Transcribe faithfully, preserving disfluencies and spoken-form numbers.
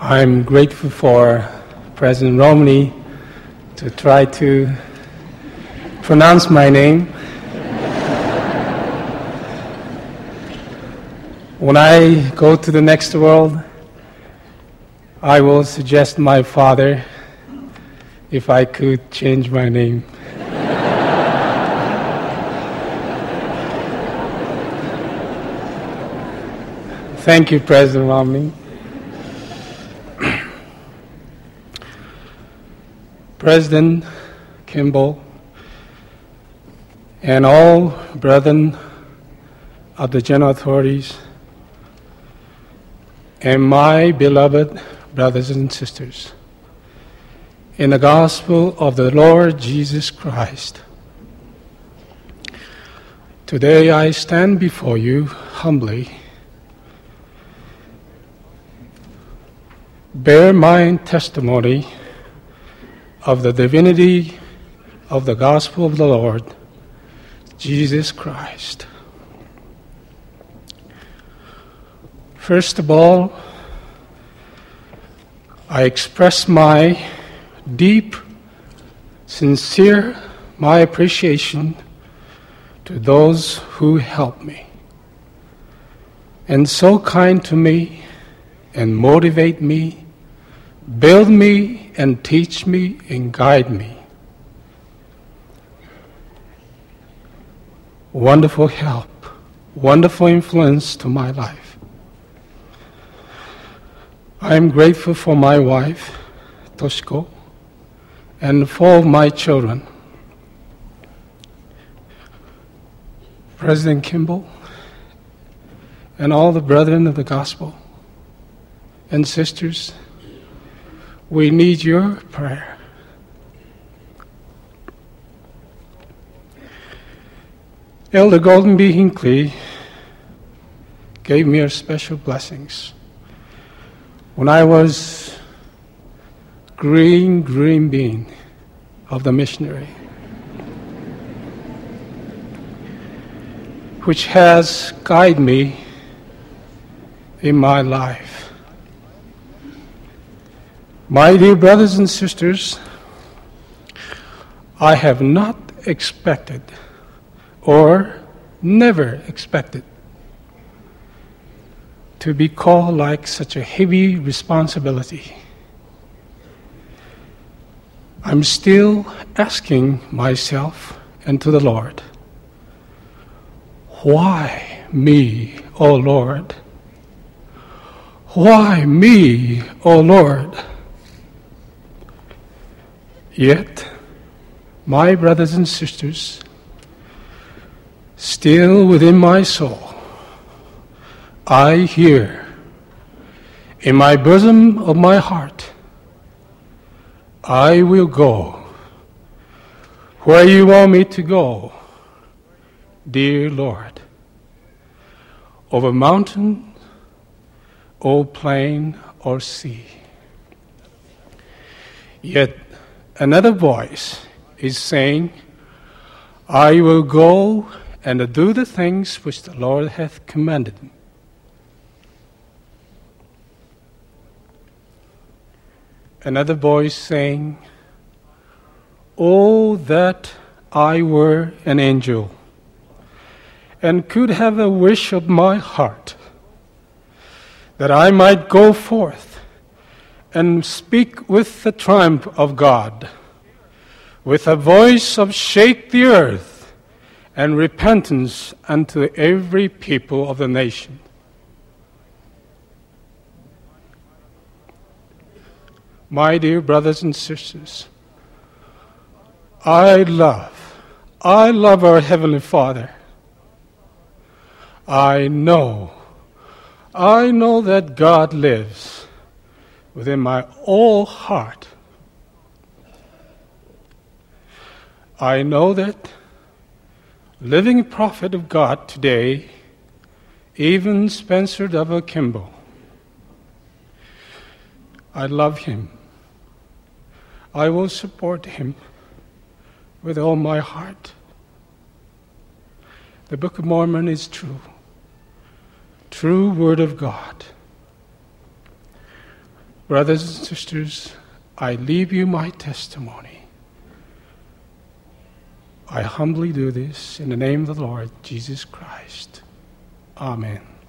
I'm grateful for President Romney to try to pronounce my name. When I go to the next world, I will suggest my father if I could change my name. Thank you, President Romney. President Kimball and all brethren of the general authorities and my beloved brothers and sisters in the gospel of the Lord Jesus Christ, today I stand before you humbly, bear my testimony of the divinity of the gospel of the Lord Jesus Christ. First of all, I express my deep, sincere, my appreciation to those who helped me and so kind to me and motivate me, build me and teach me and guide me. Wonderful help, wonderful influence to my life. I am grateful for my wife, Toshiko, and for my children. President Kimball, and all the brethren of the gospel and sisters, we need your prayer. Elder Golden B. Hinckley gave me her special blessings when I was green, green bean of the missionary, which has guided me in my life. My dear brothers and sisters, I have not expected or never expected to be called like such a heavy responsibility. I'm still asking myself and to the Lord, why me, O Lord? Why me, O Lord? Yet, my brothers and sisters, still within my soul, I hear in my bosom of my heart, I will go where you want me to go, dear Lord, over mountain, or plain, or sea. Yet another voice is saying, I will go and do the things which the Lord hath commanded. Another voice saying, oh, that I were an angel and could have a wish of my heart, that I might go forth and speak with the triumph of God, with a voice of shake the earth and repentance unto every people of the nation. My dear brothers and sisters, I love, I love our Heavenly Father. I know, I know that God lives within my whole heart. I know that living prophet of God today, even Spencer W. Kimball, I love him. I will support him with all my heart. The Book of Mormon is true, true Word of God. Brothers and sisters, I leave you my testimony. I humbly do this in the name of the Lord Jesus Christ. Amen.